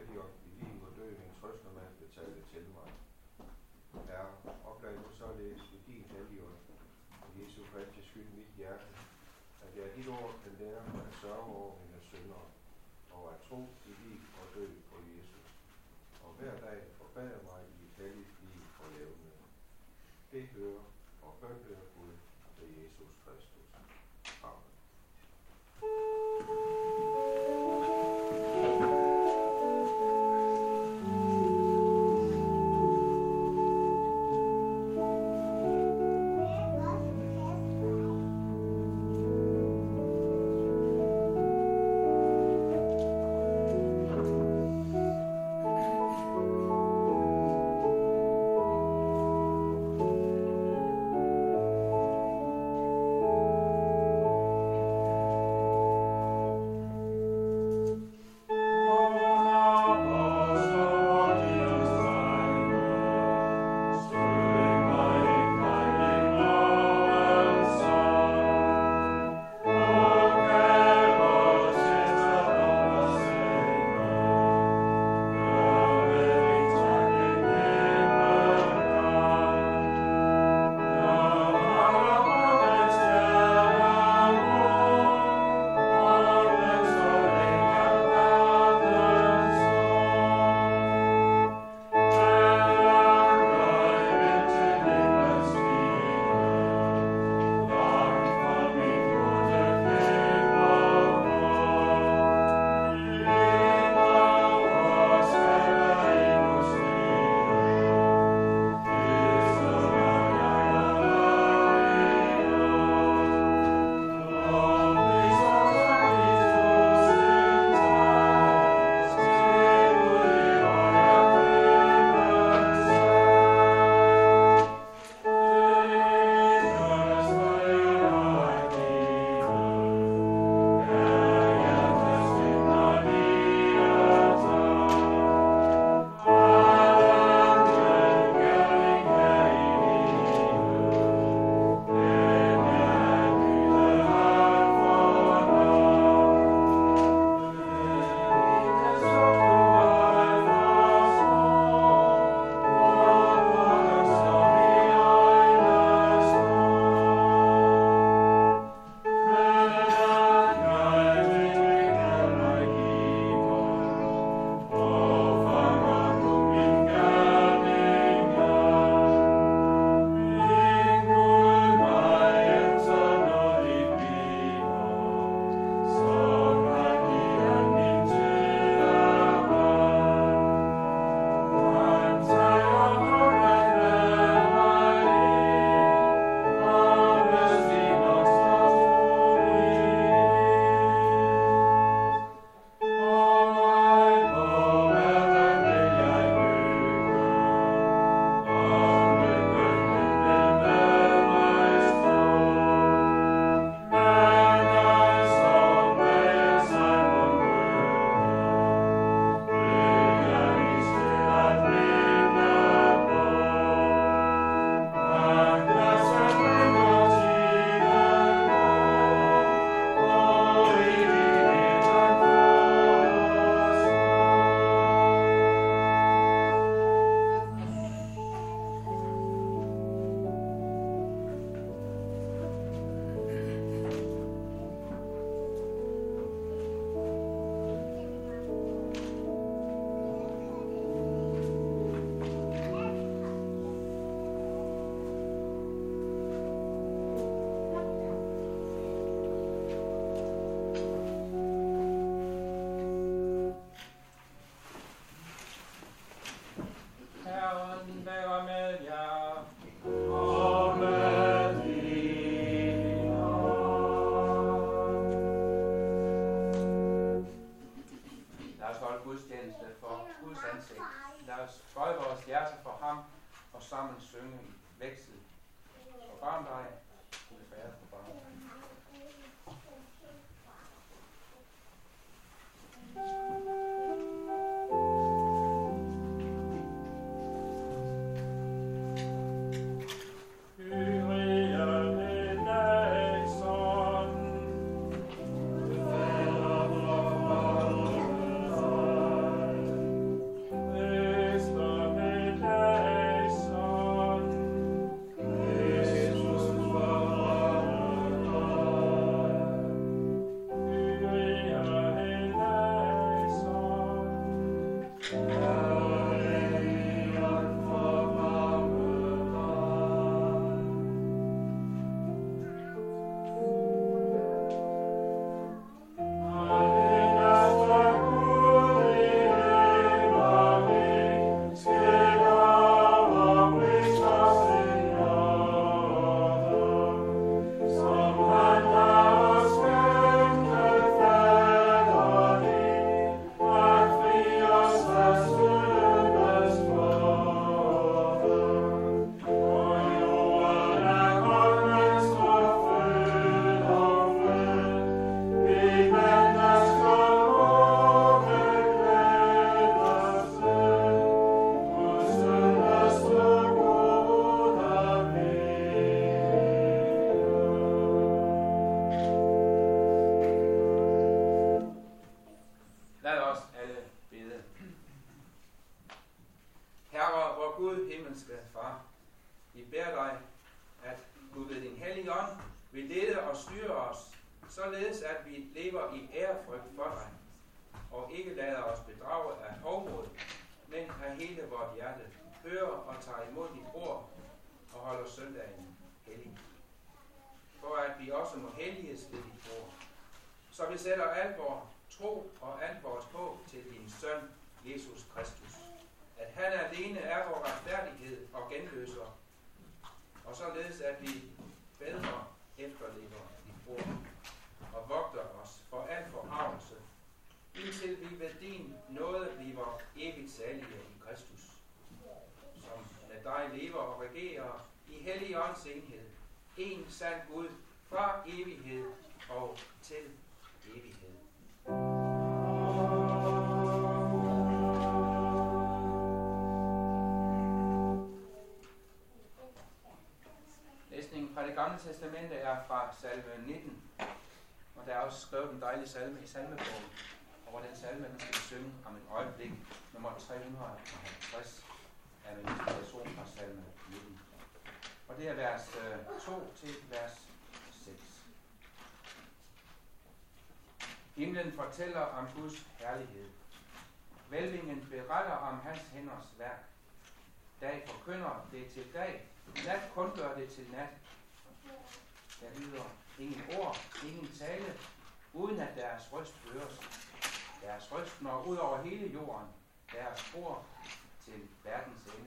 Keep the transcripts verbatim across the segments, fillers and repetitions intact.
Helligånd, i liv og død, en trøstende mand betalte til mig. Herre, oplad nu således ved din Helligånd, og Jesu Kristi skyld mit hjerte, at jeg dit ord kan lære mig at sørge over mine synder, og at tro i liv og død på Jesus, og hver dag forbedre mig i et helligt liv og levende. Det hører og bøn hører Gud ved Jesus Kristus. Amen. Gud, himmelske Far, vi beder dig, at du ved din hellige ånd vil lede og styre os, således at vi lever i ærefrygt for dig, og ikke lader os bedrage af hovmod, men af hele vort hjerte hører og tager imod dit ord og holder søndagen hellig. For at vi også må helliges ved dit ord, så vi sætter al vores tro og alt vores håb til din søn, Jesus Kristus. At han alene er vores retfærdighed og genløser, og således at vi bedre efterlever dit ord og vogter os for al forarvelse, indtil vi ved din nåde bliver evigt salige i Kristus, som med dig lever og regerer i hellig ånds enhed, en sand Gud, fra evighed og til evighed. Læsningen fra Det Gamle Testamente er fra salme nitten, og der er også skrevet en dejlig salme i salmebogen. Over den salme, den skal vi synge om et øjeblik, nummer tre hundrede og halvtreds, er en inspiration fra salme nitten. Og det er vers to til vers seks. Himlen fortæller om Guds herlighed. Hvælvingen beretter om hans hænders værk. Dag forkynder det til dag, nat kundgør det til nat. Der lyder ingen ord, ingen tale, uden at deres røst høres. Deres røst når ud over hele jorden, deres ord til verdens ende.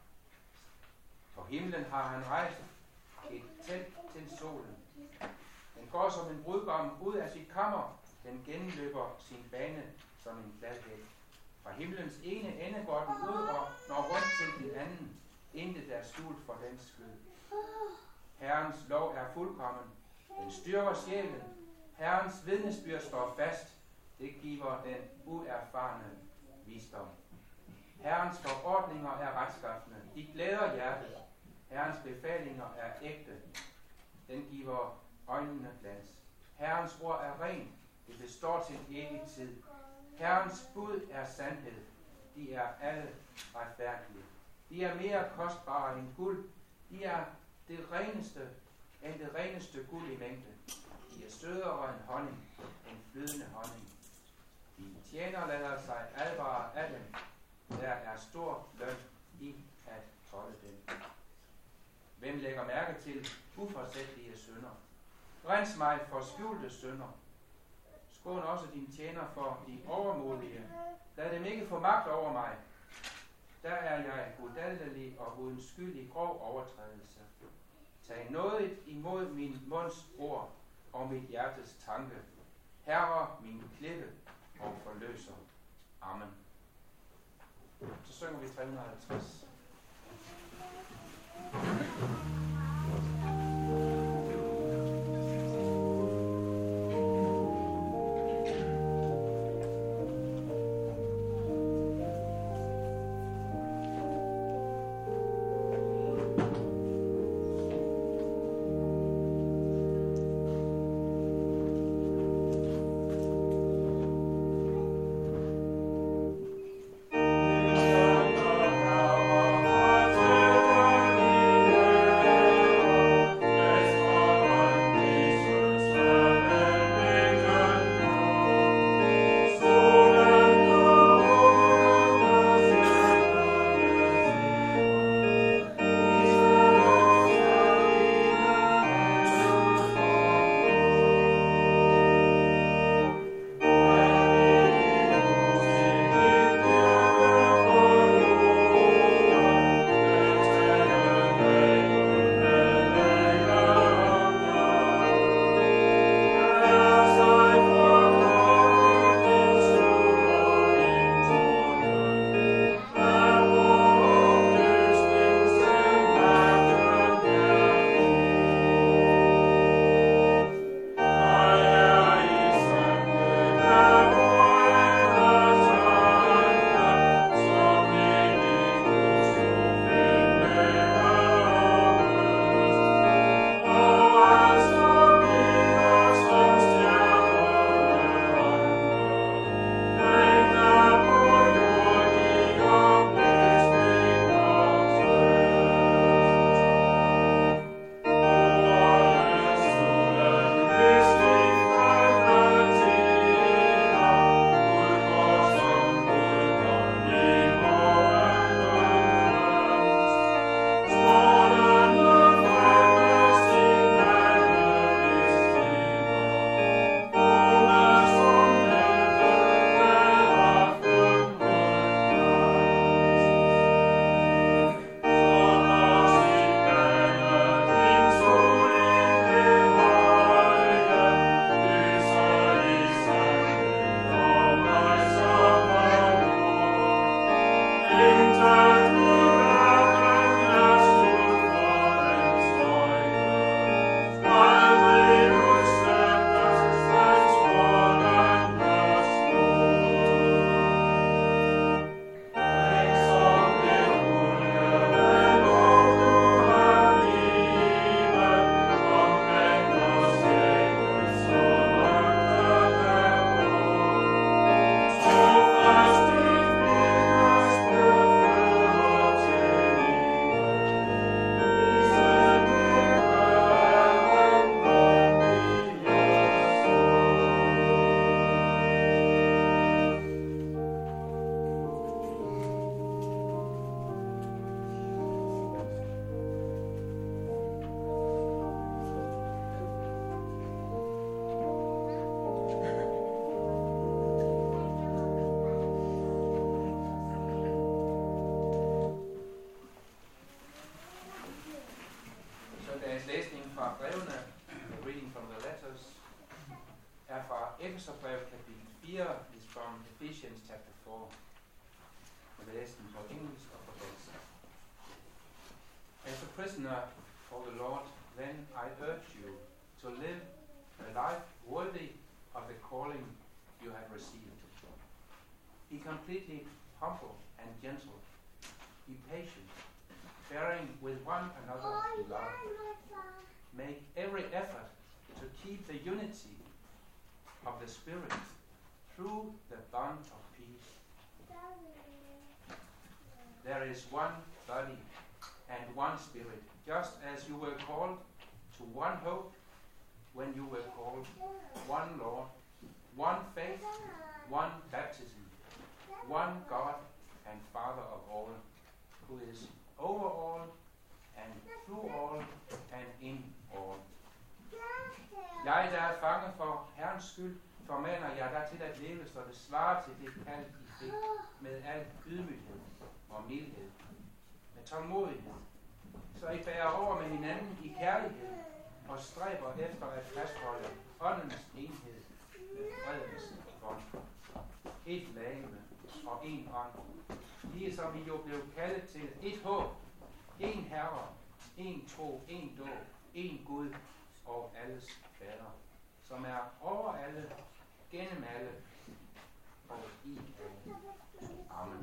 På himlen har han rejst et telt til solen. Den går som en brudgom ud af sit kammer, den genløber sin bane som en gladhed. Fra himlens ene ende går den ud og når rundt til den anden, intet er skjult for dens skyld. Herrens lov er fuldkommen, den styrker sjælen. Herrens vidnesbyrd står fast, det giver den uerfarne visdom. Herrens forordninger er retskaffende, de glæder hjertet. Herrens befalinger er ægte, den giver øjnene glans. Herrens ord er ren, det består til evig tid. Herrens bud er sandhed, de er alle retfærdige. De er mere kostbare end guld, de er det reneste end det reneste guld i mængde. De er sødere end honning, end flydende honning. De tjener lader sig advare af dem. Der er stor løn i at holde dem. Hvem lægger mærke til uforsætlige synder? Rens mig for skjulte synder. Skån også din tjener for de overmodige. Lad dem ikke få magt over mig. Der er jeg udaldelig og uden skyld i grov overtrædelse. Tag nådigt imod min munds ord og mit hjertes tanke. Herre min klippe og forløser. Amen. Så synger vi tre hundrede og halvtreds. Now prisoner for the Lord, then I urge you to live a life worthy of the calling you have received. Be completely humble and gentle. Be patient, bearing with one another in love. Make every effort to keep the unity of the Spirit through the bond of peace. There is one body and one Spirit, just as you were called to one hope when you were called, one Lord, one faith, one baptism, one God and Father of all, who is over all and through all and in all. Jeg, der er fanget for Herrens skyld, formaner jeg dig til at leve, så det svarer til det kald, I fik, med al ydmyghed og mildhed, med tålmodighed, så I bærer over med hinanden i kærlighed og stræber efter at fastholde åndens enhed med fredens bånd. Et legeme og en ånd, lige som I jo blev kaldet til et håb, en herre, en tro, en dåb, en Gud og alles fader, som er over alle, gennem alle og i alle. Amen.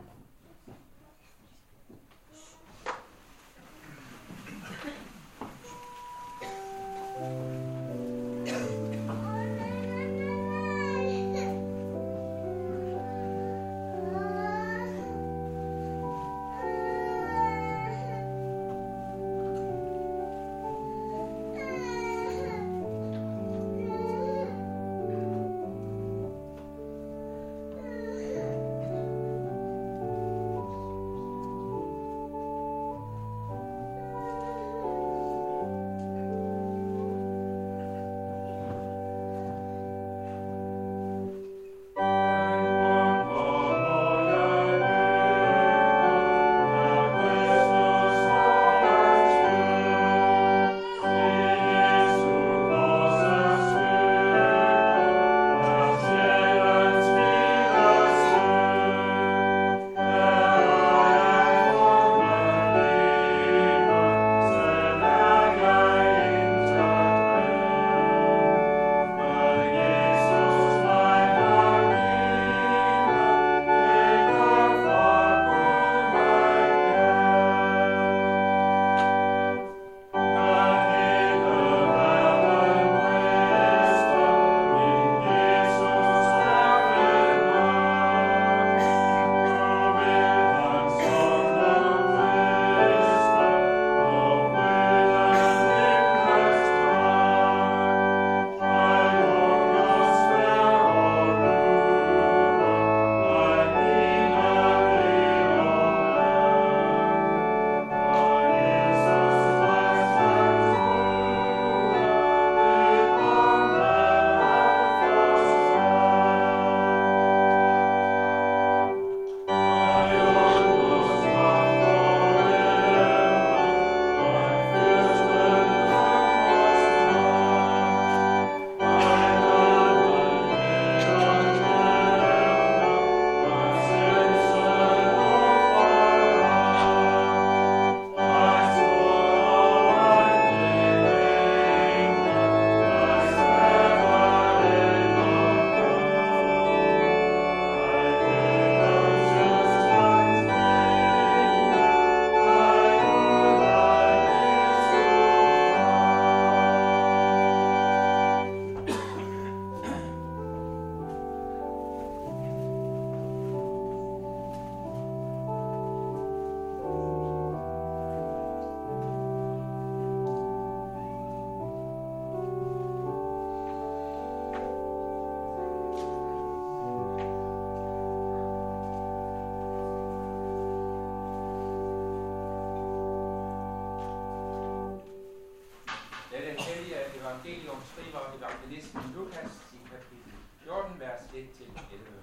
evangelium skriver evangelisten Lukas i kapitel fjorten, vers et til elleve.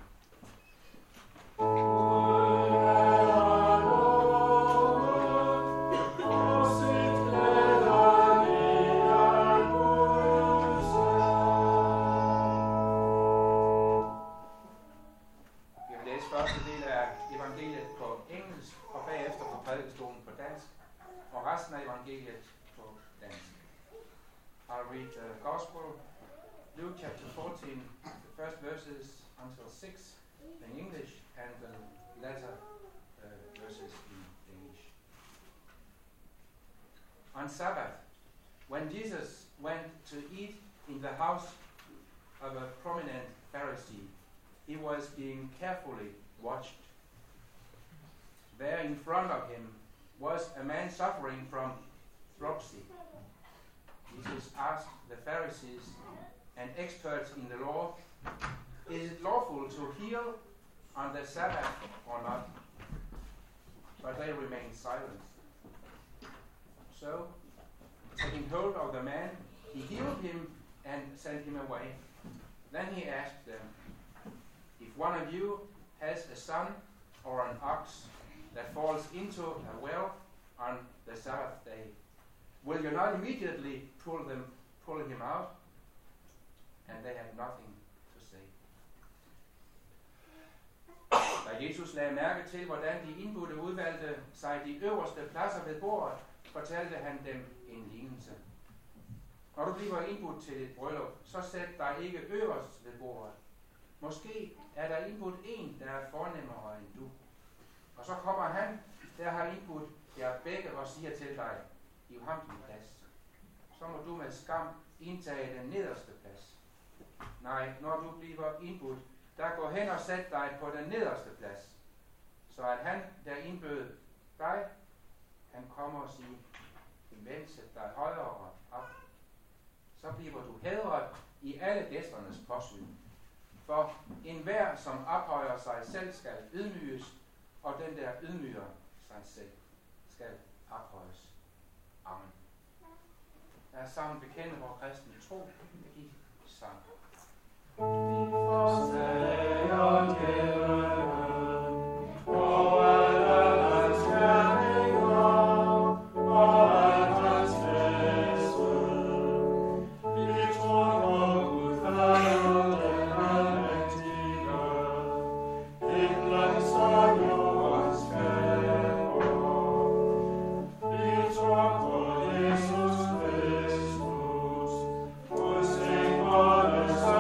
Første del af evangeliet på engelsk, og bagefter på prædikestolen på dansk. og resten af evangeliet på dansk. I'll read the Gospel, Luke chapter fourteen, the first verses until six in English, and the latter uh, verses in English. On Sabbath, when Jesus went to eat in the house of a prominent Pharisee, he was being carefully watched. There in front of him was a man suffering from dropsy. Jesus asked the Pharisees and experts in the law, is it lawful to heal on the Sabbath or not? But they remained silent. So, taking hold of the man, he healed him and sent him away. Then he asked them, if one of you has a son or an ox that falls into a well on the Sabbath day, will you not immediately pull them, pull him out? And they had nothing to say. Da Jesus lagde mærke til, hvordan de indbudte udvalgte sig de øverste pladser ved bordet, fortalte han dem en lignelse. Når du bliver indbudt til et bryllup, så sæt dig ikke øverst ved bordet. Måske er der indbudt en, der er fornemmere end du. Og så kommer han, der har indbudt jer begge og siger til dig, giv ham din plads. Så må du med skam indtage den nederste plads. Nej, når du bliver indbudt, der går hen og sæt dig på den nederste plads. Så at han, der indbød dig, han kommer og siger, vel, sæt dig højere op. Så bliver du hædret i alle gæsternes påsyn. For enhver, som ophøjer sig selv, skal ydmyges, og den, der ydmyger sig selv, skal ophøjes. Amen. Lad os sammen bekende vor kristne tro i sang. Vi forsager djævelen, og alle hans gerninger, og alle hans væsen. Vi tror på Gud Fader, den almægtige, himlens og jordens skaber. Vi tror på Jesus Kristus, Guds enbårne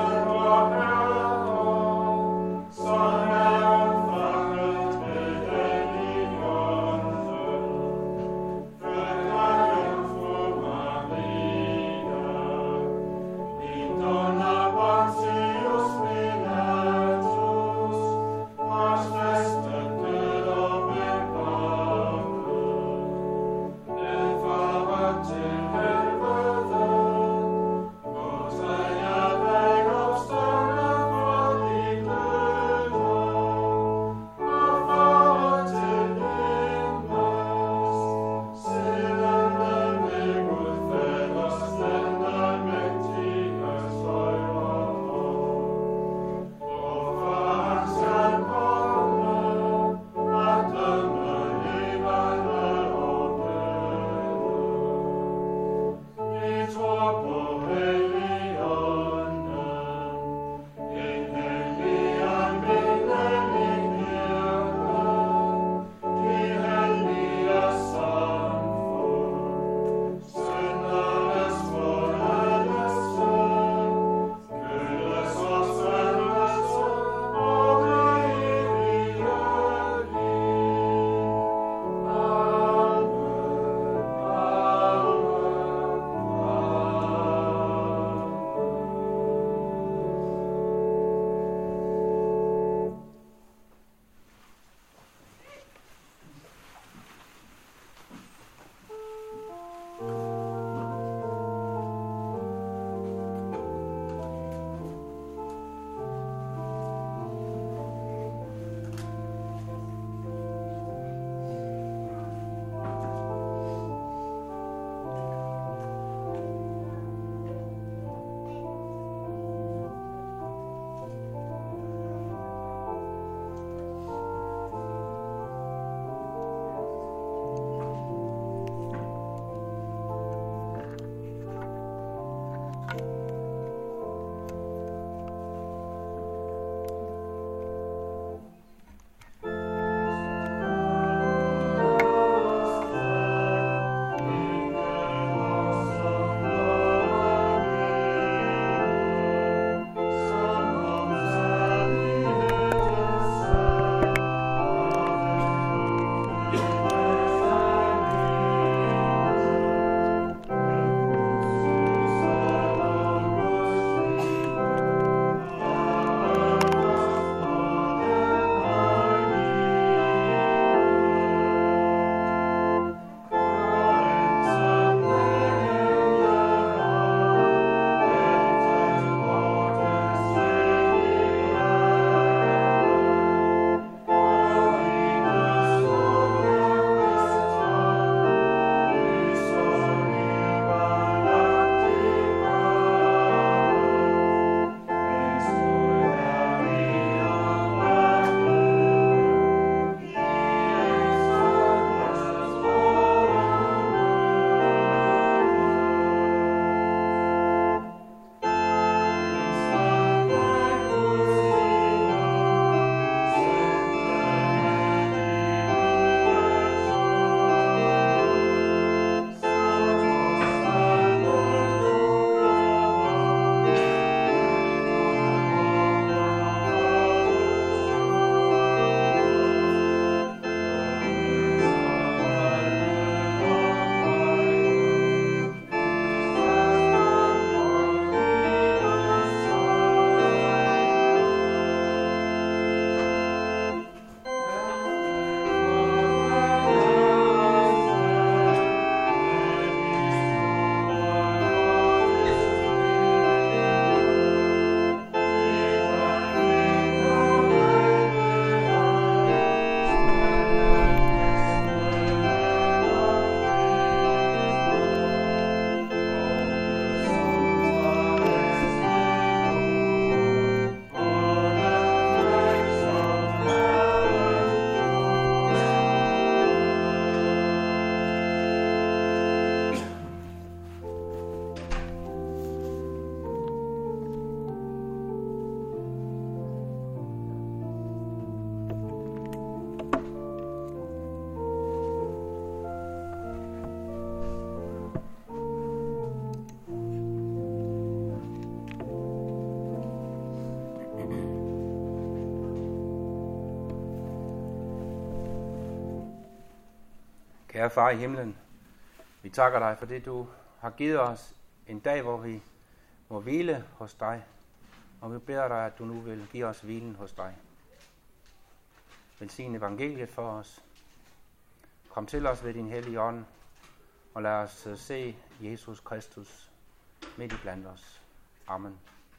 Kære far i himlen, vi takker dig for det, du har givet os en dag, hvor vi må hvile hos dig. Og vi beder dig, at du nu vil give os hvilen hos dig. Velsign evangeliet for os. Kom til os ved din hellige ånd, og lad os se Jesus Kristus midt i blandt os. Amen.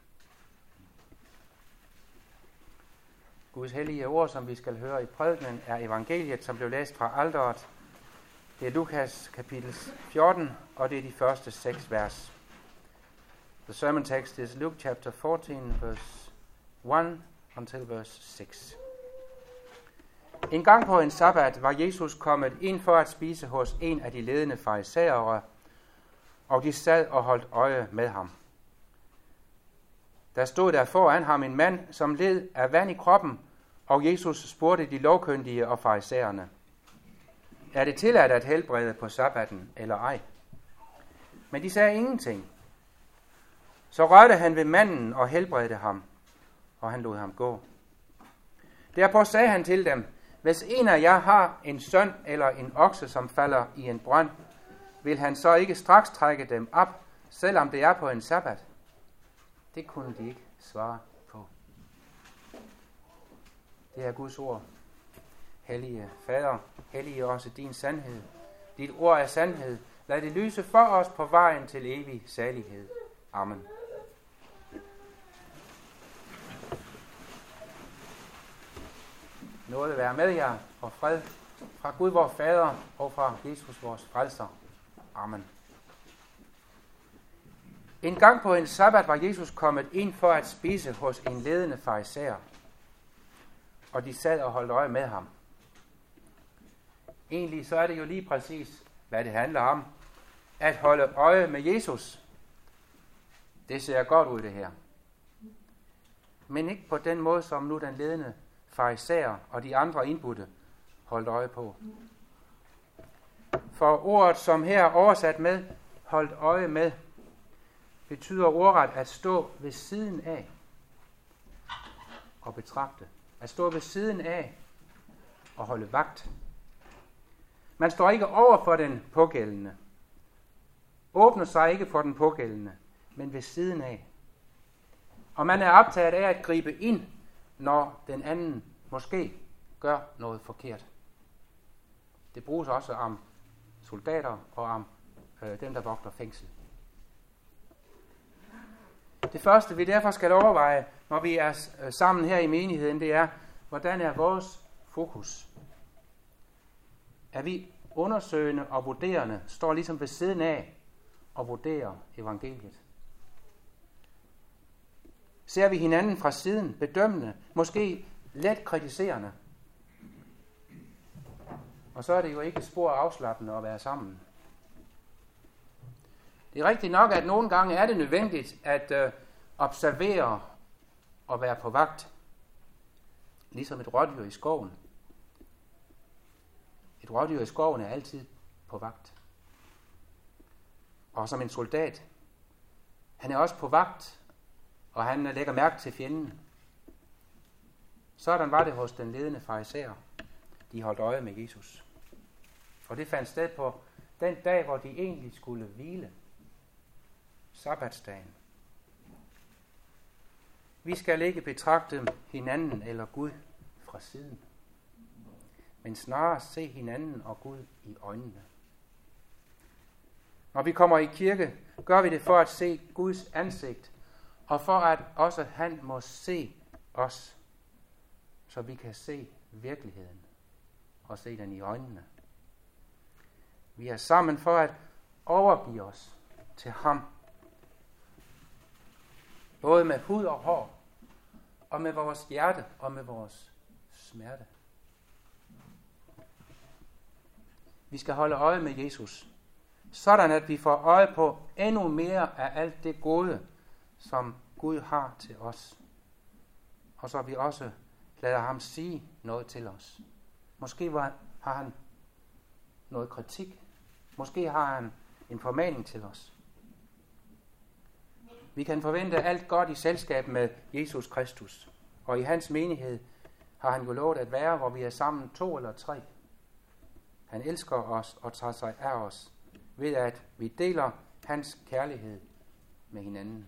Guds hellige ord, som vi skal høre i prædikenen, er evangeliet, som blev læst fra alteret. Det er Lukas kapitel fjorten, og det er de første seks vers. The sermon text is Luke chapter fourteen, verse one until verse six. En gang på en sabbat var Jesus kommet ind for at spise hos en af de ledende farisæere, og de sad og holdt øje med ham. Der stod der foran ham en mand, som led af vand i kroppen, og Jesus spurgte de lovkyndige og farisæerne: Er det tilladt at helbrede på sabbaten eller ej? Men de sagde ingenting. Så rørte han ved manden og helbredte ham, og han lod ham gå. Derpå sagde han til dem: Hvis en af jer har en søn eller en okse, som falder i en brønd, vil han så ikke straks trække dem op, selvom det er på en sabbat? Det kunne de ikke svare på. Det er Guds ord. Hellige Fader, hellige også din sandhed. Dit ord er sandhed. Lad det lyse for os på vejen til evig salighed. Amen. Nåde være med jer, og fred fra Gud vor Fader og fra Jesus vores frelser. Amen. En gang på en sabbat var Jesus kommet ind for at spise hos en ledende farisæer, og de sad og holdt øje med ham. Egentlig så er det jo lige præcis, hvad det handler om. At holde øje med Jesus. Det ser godt ud, det her. Men ikke på den måde, som nu den ledende farisæer og de andre indbudte holdt øje på. For ordet, som her er oversat med holdt øje med, betyder ordret at stå ved siden af og betragte. At stå ved siden af og holde vagt. Man står ikke over for den pågældende. Åbner sig ikke for den pågældende, men ved siden af. Og man er optaget af at gribe ind, når den anden måske gør noget forkert. Det bruges også om soldater og om øh, dem, der vogter fængsel. Det første, vi derfor skal overveje, når vi er sammen her i menigheden, det er, hvordan er vores fokus? Er vi undersøgende og vurderende, står ligesom ved siden af og vurderer evangeliet? Ser vi hinanden fra siden, bedømmende, måske let kritiserende? Og så er det jo ikke spor afslappende at være sammen. Det er rigtigt nok, at nogle gange er det nødvendigt at øh, observere og være på vagt. Ligesom et rådyr i skoven. Et rådyr i skoven er altid på vagt. Og som en soldat. Han er også på vagt, og han lægger mærke til fjenden. Sådan var det hos den ledende farisæer. De holdt øje med Jesus. Og det fandt sted på den dag, hvor de egentlig skulle hvile. Sabbatsdagen. Vi skal ikke betragte hinanden eller Gud fra siden, men snarere se hinanden og Gud i øjnene. Når vi kommer i kirke, gør vi det for at se Guds ansigt, og for at også han må se os, så vi kan se virkeligheden og se den i øjnene. Vi er sammen for at overgive os til ham, både med hud og hår, og med vores hjerte og med vores smerte. Vi skal holde øje med Jesus, sådan at vi får øje på endnu mere af alt det gode, som Gud har til os. Og så vi også lader ham sige noget til os. Måske har han noget kritik. Måske har han en formaning til os. Vi kan forvente alt godt i selskab med Jesus Kristus. Og i hans menighed har han jo lovet at være, hvor vi er sammen to eller tre. Han elsker os og tager sig af os, ved at vi deler hans kærlighed med hinanden.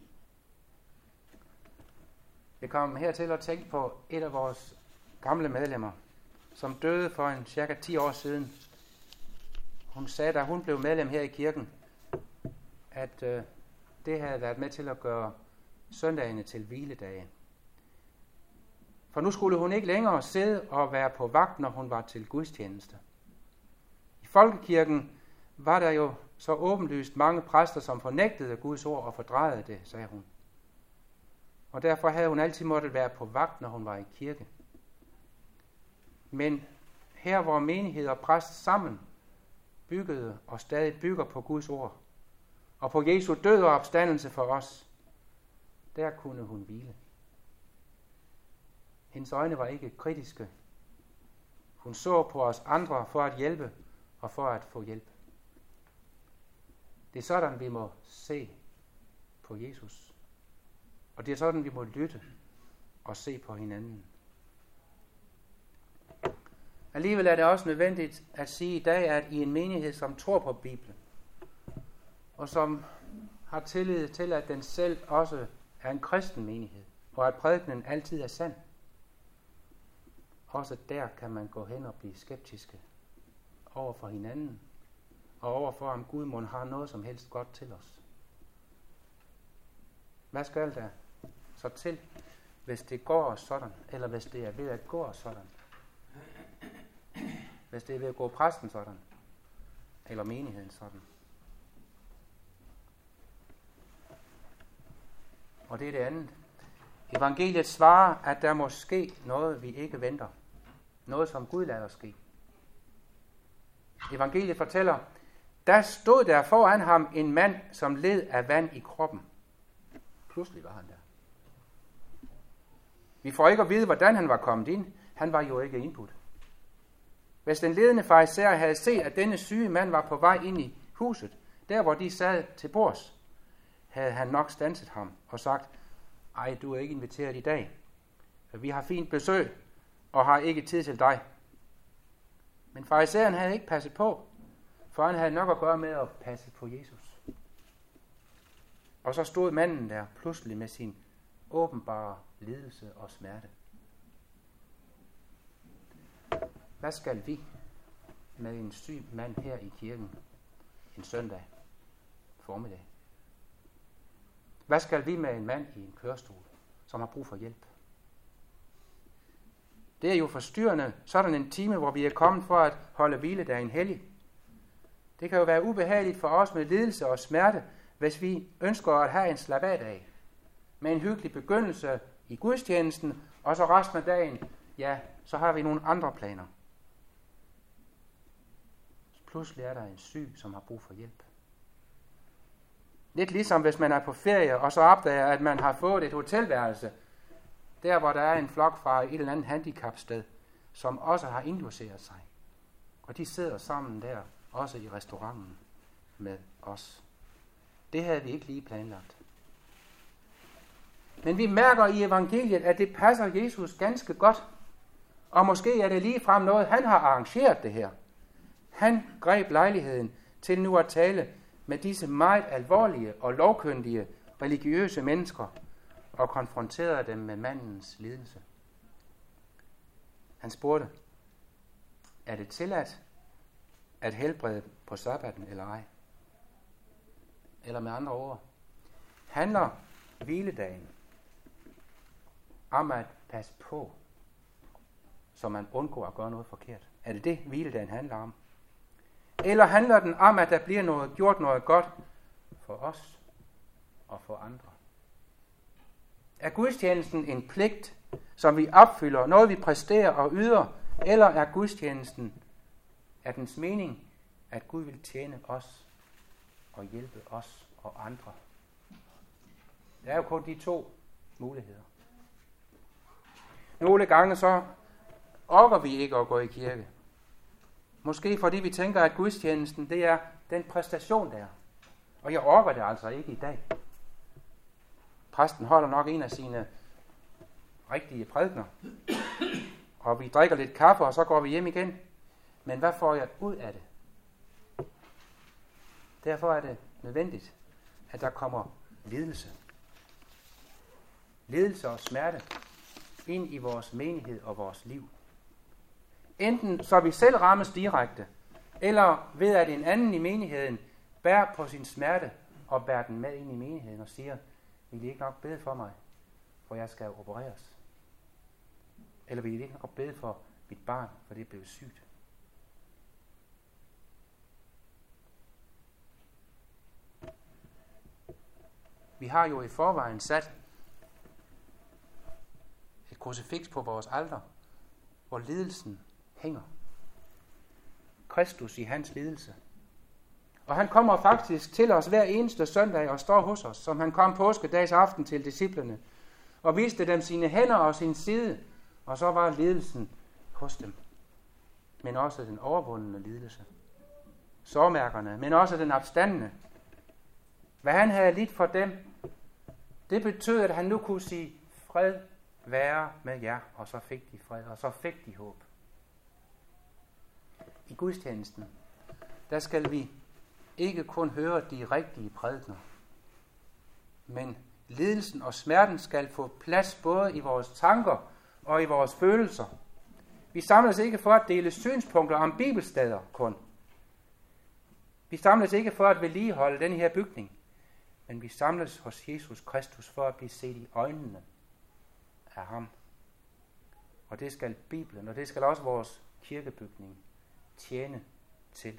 Jeg kom her til at tænke på et af vores gamle medlemmer, som døde for en cirka ti år siden. Hun sagde, da hun blev medlem her i kirken, at øh, det havde været med til at gøre søndagene til hviledage. For nu skulle hun ikke længere sidde og være på vagt, når hun var til gudstjeneste. I folkekirken var der jo så åbenlyst mange præster, som fornægtede Guds ord og fordrejede det, sagde hun. Og derfor havde hun altid måttet være på vagt, når hun var i kirke. Men her, hvor menighed og præst sammen byggede og stadig bygger på Guds ord, og på Jesu død og opstandelse for os, der kunne hun hvile. Hendes øjne var ikke kritiske. Hun så på os andre for at hjælpe og for at få hjælp. Det er sådan, vi må se på Jesus. Og det er sådan, vi må lytte og se på hinanden. Alligevel er det også nødvendigt at sige i dag, at i en menighed, som tror på Bibelen, og som har tillid til, at den selv også er en kristen menighed, og at prædikenen altid er sand, også der kan man gå hen og blive skeptiske over for hinanden, og over for, om Gud mon har noget som helst godt til os. Hvad skal der så til, hvis det går sådan, eller hvis det er ved at gå sådan? Hvis det er ved at gå præsten sådan, eller menigheden sådan. Og det er det andet. Evangeliet svarer, at der må ske noget, vi ikke venter. Noget, som Gud lader ske. Evangeliet fortæller, der stod der foran ham en mand, som led af vand i kroppen. Pludselig var han der. Vi får ikke at vide, hvordan han var kommet ind. Han var jo ikke indbudt. Hvis den ledende farisæer havde set, at denne syge mand var på vej ind i huset, der hvor de sad til bords, havde han nok standset ham og sagt, ej, du er ikke inviteret i dag. Vi har fint besøg og har ikke tid til dig. Men farisæeren havde ikke passet på, for han havde nok at gøre med at passe på Jesus. Og så stod manden der pludselig med sin åbenbare lidelse og smerte. Hvad skal vi med en syg mand her i kirken en søndag formiddag? Hvad skal vi med en mand i en kørestol, som har brug for hjælp? Det er jo forstyrrende, sådan en time, hvor vi er kommet for at holde hviledagen hellig. Det kan jo være ubehageligt for os med lidelse og smerte, hvis vi ønsker at have en slap-af-dag. Med en hyggelig begyndelse i gudstjenesten, og så resten af dagen, ja, så har vi nogle andre planer. Pludselig er der en syg, som har brug for hjælp. Lidt ligesom hvis man er på ferie, og så opdager, at man har fået et hotelværelse, der hvor der er en flok fra et eller andet handicapsted, som også har indlogeret sig. Og de sidder sammen der, også i restauranten med os. Det havde vi ikke lige planlagt. Men vi mærker i evangeliet, at det passer Jesus ganske godt. Og måske er det ligefrem noget, han har arrangeret det her. Han greb lejligheden til nu at tale med disse meget alvorlige og lovkyndige religiøse mennesker og konfronterede dem med mandens lidelse. Han spurgte, er det tilladt at helbrede på sabbaten eller ej? Eller med andre ord, handler hviledagen om at passe på, så man undgår at gøre noget forkert? Er det det, hviledagen handler om? Eller handler den om, at der bliver noget, gjort noget godt for os og for andre? Er gudstjenesten en pligt, som vi opfylder, noget vi præsterer og yder, eller er gudstjenesten, er dens mening, at Gud vil tjene os og hjælpe os og andre? Der er jo kun de to muligheder. Nogle gange så orker vi ikke at gå i kirke. Måske fordi vi tænker, at gudstjenesten, det er den præstation der. Og jeg orker det altså ikke i dag. Præsten holder nok en af sine rigtige prædikener. Og vi drikker lidt kaffe, og så går vi hjem igen. Men hvad får jeg ud af det? Derfor er det nødvendigt, at der kommer lidelse. Lidelse og smerte ind i vores menighed og vores liv. Enten så vi selv rammes direkte, eller ved at en anden i menigheden bærer på sin smerte og bærer den med ind i menigheden og siger, vil I ikke nok bede for mig, for jeg skal opereres? Eller vil I ikke nok bede for mit barn, for det er blevet sygt? Vi har jo i forvejen sat et krucifiks på vores alter, hvor lidelsen hænger. Kristus i hans lidelse. Og han kommer faktisk til os hver eneste søndag og står hos os, som han kom påskedags aften til disciplene, og viste dem sine hænder og sin side, og så var lidelsen hos dem. Men også den overvundne lidelse. Sårmærkerne, men også den opstandne. Hvad han havde lidt for dem, det betød, at han nu kunne sige, fred være med jer, og så fik de fred, og så fik de håb. I gudstjenesten, der skal vi ikke kun høre de rigtige prædikener, men lidelsen og smerten skal få plads både i vores tanker og i vores følelser. Vi samles ikke for at dele synspunkter om bibelsteder kun. Vi samles ikke for at vedligeholde den her bygning, men vi samles hos Jesus Kristus for at blive set i øjnene af ham. Og det skal Bibelen, og det skal også vores kirkebygning tjene til.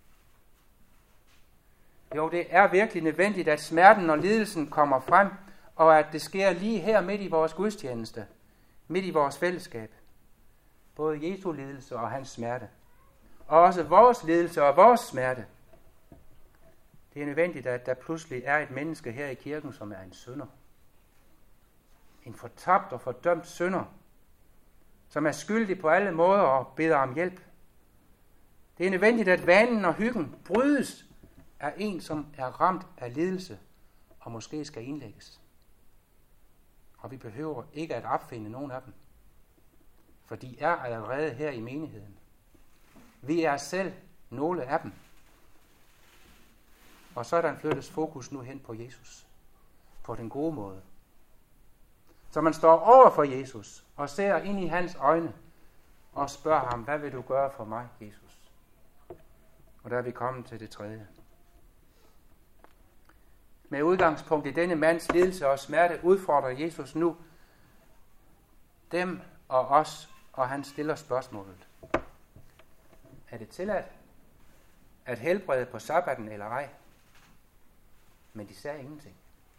Jo, det er virkelig nødvendigt, at smerten og lidelsen kommer frem, og at det sker lige her midt i vores gudstjeneste, midt i vores fællesskab. Både Jesu lidelse og hans smerte. Og også vores lidelse og vores smerte. Det er nødvendigt, at der pludselig er et menneske her i kirken, som er en synder. En fortabt og fordømt synder, som er skyldig på alle måder og beder om hjælp. Det er nødvendigt, at vanen og hyggen brydes af en, som er ramt af lidelse og måske skal indlægges. Og vi behøver ikke at opfinde nogen af dem, for de er allerede her i menigheden. Vi er selv nogle af dem. Og sådan flyttes fokus nu hen på Jesus, på den gode måde. Så man står over for Jesus og ser ind i hans øjne og spørger ham, hvad vil du gøre for mig, Jesus? Og der er vi kommet til det tredje. Med udgangspunkt i denne mands lidelse og smerte udfordrer Jesus nu dem og os, og han stiller spørgsmålet. Er det tilladt at helbrede på sabbaten eller ej? Men de sagde ingenting.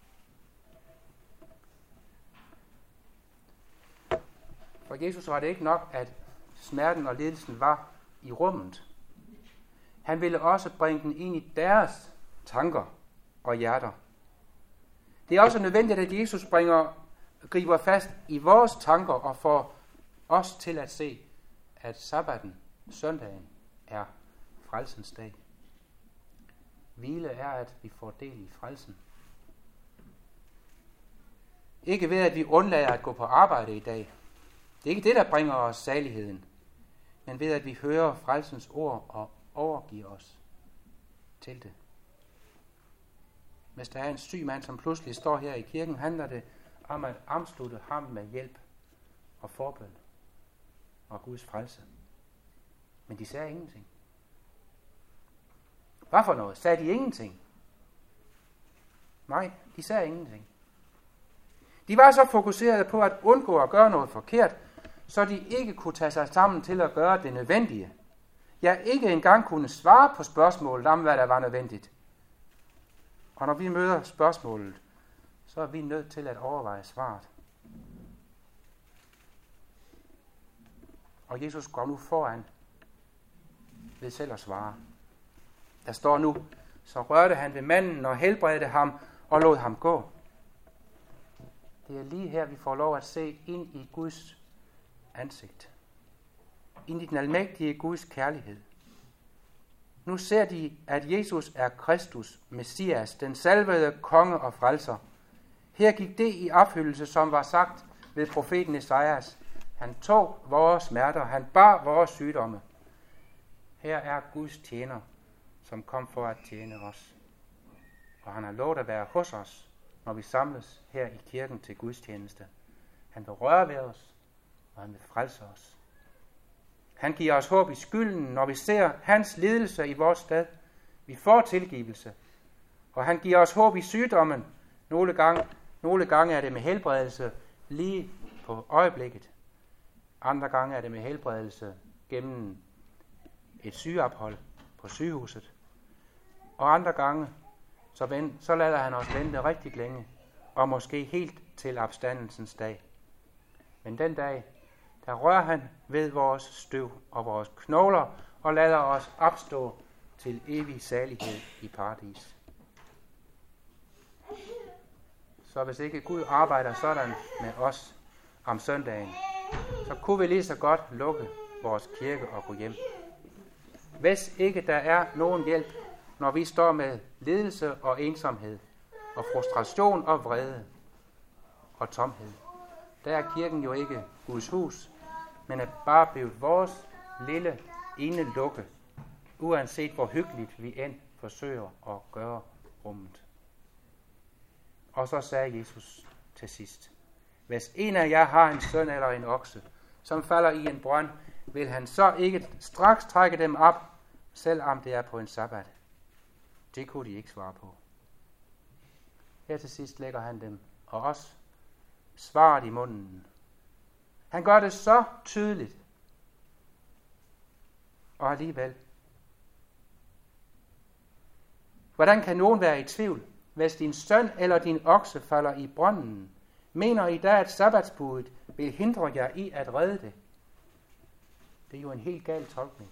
For Jesus var det ikke nok, at smerten og lidelsen var i rummet. Han ville også bringe den ind i deres tanker og hjerter. Det er også nødvendigt, at Jesus bringer, griber fast i vores tanker og får os til at se, at sabbaten, søndagen, er frelsens dag. Hvile er, at vi får del i frelsen. Ikke ved, at vi undlader at gå på arbejde i dag. Det er ikke det, der bringer os saligheden, men ved, at vi hører frelsens ord og overgiver os til det. Hvis der er en syg mand, som pludselig står her i kirken, handler det om at omslutte ham med hjælp og forbøn og Guds frelse. Men de sagde ingenting. Hvad for noget? Sagde de ingenting? Nej, de sagde ingenting. De var så fokuserede på at undgå at gøre noget forkert, så de ikke kunne tage sig sammen til at gøre det nødvendige. Ja, ikke engang kunne svare på spørgsmålet om, hvad der var nødvendigt. Og når vi møder spørgsmålet, så er vi nødt til at overveje svaret. Og Jesus går nu foran ved selv at svare. Der står nu, så rørte han ved manden og helbredte ham og lod ham gå. Det er lige her, vi får lov at se ind i Guds ansigt. Ind i den almægtige Guds kærlighed. Nu ser de, at Jesus er Kristus, Messias, den salvede konge og frelser. Her gik det i opfyldelse, som var sagt ved profeten Esajas. Han tog vores smerter, han bar vores sygdomme. her er Guds tjener, som kom for at tjene os. Og han har lovet at være hos os, når vi samles her i kirken til gudstjeneste. Han vil røre ved os, og han vil frelse os. Han giver os håb i skylden, når vi ser hans lidelse i vores sted. Vi får tilgivelse. Og han giver os håb i sygdommen. Nogle gange, nogle gange er det med helbredelse lige på øjeblikket. Andre gange er det med helbredelse gennem et sygeophold på sygehuset. Og andre gange, så, vent, så lader han os vente rigtig længe, og måske helt til opstandelsens dag. Men den dag, der rører han ved vores støv og vores knogler, og lader os opstå til evig salighed i paradis. Så hvis ikke Gud arbejder sådan med os om søndagen, så kunne vi lige så godt lukke vores kirke og gå hjem. Hvis ikke der er nogen hjælp, når vi står med lidelse og ensomhed, og frustration og vrede og tomhed, der er kirken jo ikke Guds hus, men er bare blevet vores lille ene lukke, uanset hvor hyggeligt vi end forsøger at gøre rummet. Og så sagde Jesus til sidst, hvis en af jer har en søn eller en okse, som falder i en brønd, vil han så ikke straks trække dem op, selvom det er på en sabbat? Det kunne de ikke svare på. Her til sidst lægger han dem, og os, svaret i munden. Han gør det så tydeligt. Og alligevel. Hvordan kan nogen være i tvivl, hvis din søn eller din okse falder i brønden? Mener I da, at sabbatsbuddet vil hindre jer i at redde det? Det er jo en helt gal tolkning.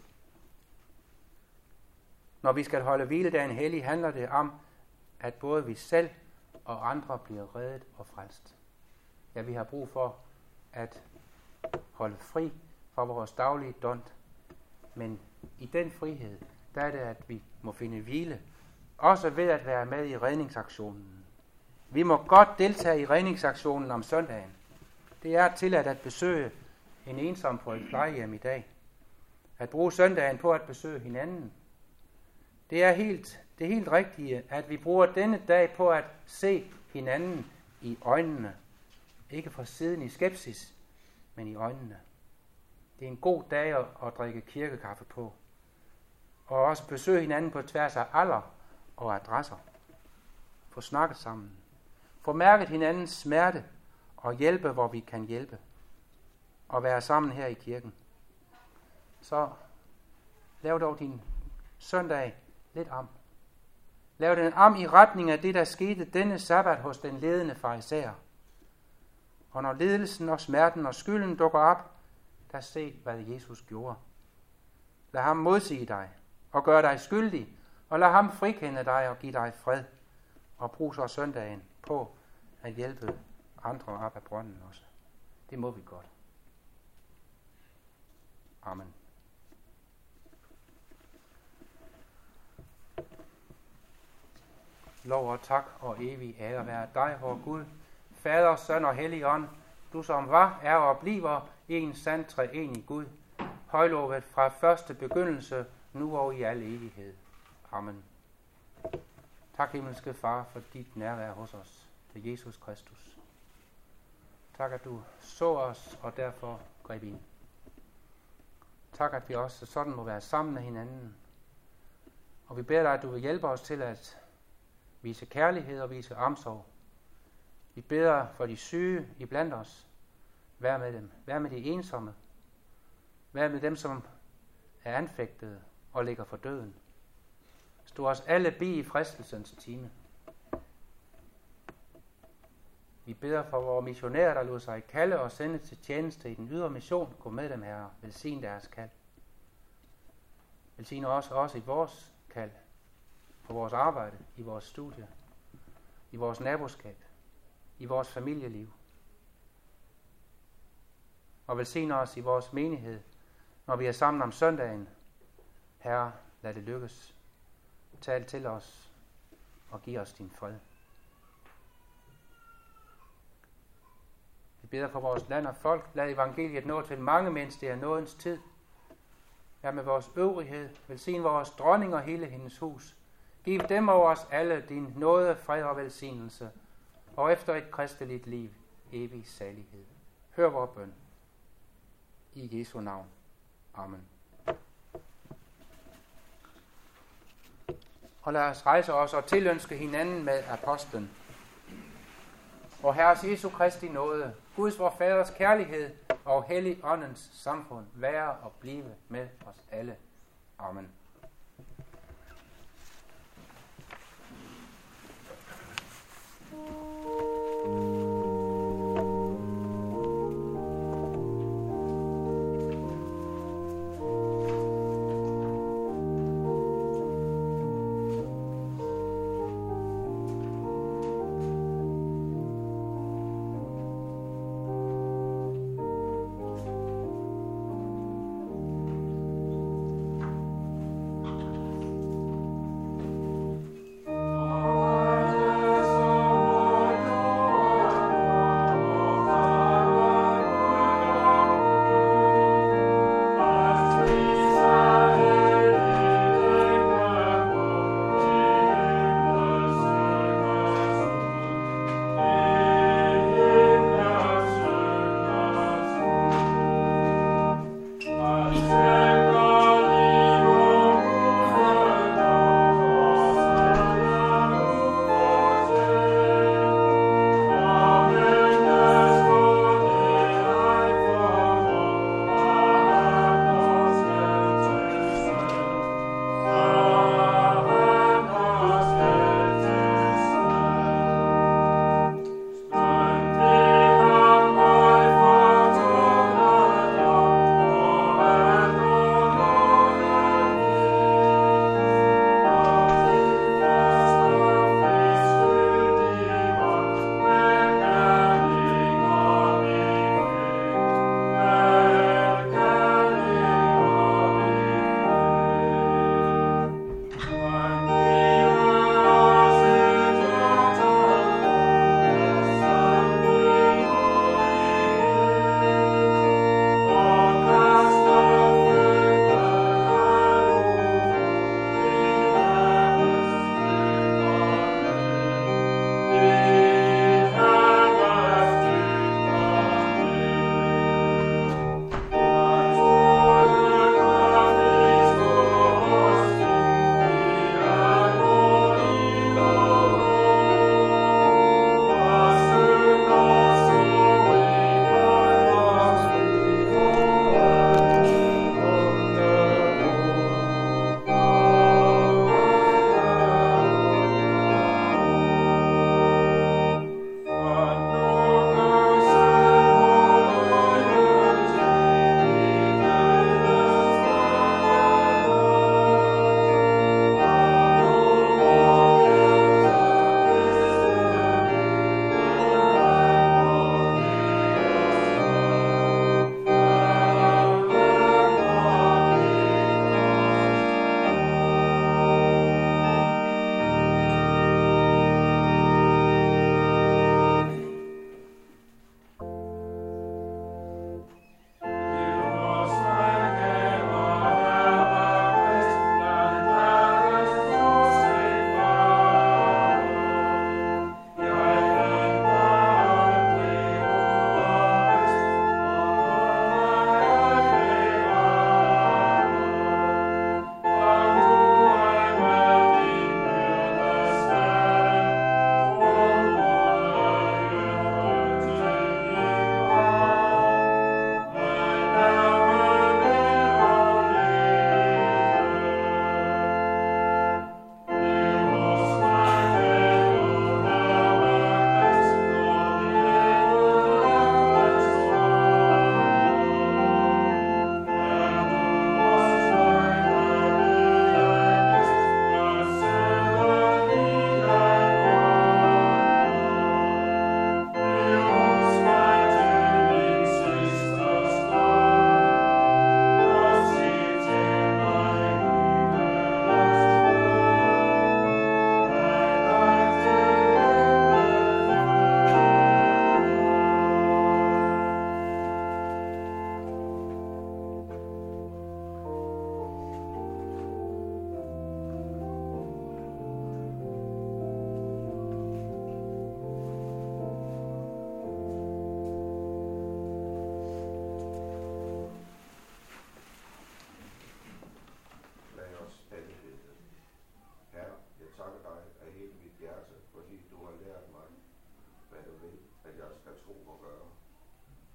Når vi skal holde hviledagen hellig, handler det om, at både vi selv og andre bliver reddet og frelst. Ja, vi har brug for at holde fri fra vores daglige dont. Men i den frihed, der er det, at vi må finde hvile, også ved at være med i redningsaktionen. Vi må godt deltage i redningsaktionen om søndagen. Det er tilladt at besøge en ensom på et plejehjem i dag. At bruge søndagen på at besøge hinanden. Det er helt, det er helt rigtigt, at vi bruger denne dag på at se hinanden i øjnene. Ikke fra siden i skepsis, men i øjnene. Det er en god dag at, at drikke kirkekaffe på. Og også besøge hinanden på tværs af alder og adresser. Få snakket sammen. Få mærket hinandens smerte og hjælpe, hvor vi kan hjælpe. Og være sammen her i kirken. Så lav dog din søndag lidt om. Lav den om i retning af det, der skete denne sabbat hos den ledende farisæer. Og når lidelsen og smerten og skylden dukker op, der se, hvad Jesus gjorde. Lad ham modsige dig og gøre dig skyldig, og lad ham frikende dig og give dig fred. Og brug så søndagen på at hjælpe andre op af brønden også. Det må vi godt. Amen. Lov og tak og evig ære være dig, vor Gud, Fader, Søn og Helligånd, du som var, er og bliver en sand treenig Gud, højlovet fra første begyndelse, nu og i al evighed. Amen. Tak, himmelske Far, for dit nærvær hos os, til Jesus Kristus. Tak, at du så os og derfor greb ind. Tak, at vi også sådan må være sammen med hinanden. Og vi beder dig, at du vil hjælpe os til at vise kærlighed og vise omsorg. Vi beder for de syge iblandt os. Vær med dem. Vær med de ensomme. Vær med dem, som er anfægtede og ligger for døden. Stå os alle bi i fristelsens time. Vi beder for vores missionærer, der lod sig kalde og sende til tjeneste i den ydre mission. Gå med dem, Herre. Velsign deres kald. Velsign også, også i vores kald. For vores arbejde, i vores studie, i vores naboskab, i vores familieliv. Og velsign os i vores menighed, når vi er sammen om søndagen. Herre, lad det lykkes. Tal til os og giv os din fred. Vi beder for vores land og folk. Lad evangeliet nå til mange, mens det er nådens tid. ja, med vores øvrighed. Velsign vores dronning og hele hendes hus. Giv dem over os alle din nåde, fred og velsignelse, og efter et kristeligt liv, evig salighed. Hør vor bøn. I Jesu navn. Amen. Og lad os rejse os og tilønske hinanden med apostlen. Vor Herres Jesu Kristi nåde, Guds vor Faders kærlighed og Hellig Åndens samfund være og blive med os alle. Amen.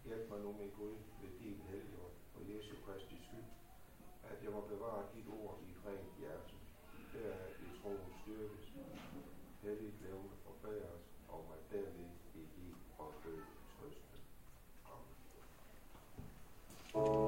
Hjælp mig nu med Gud ved din helligånd for Jesu Kristi skyld, at jeg må bevare dit ord i et rent hjerte. Der er i troen styrkes, helligt levende forbæres, og mig derved i liv og død trøste. Amen.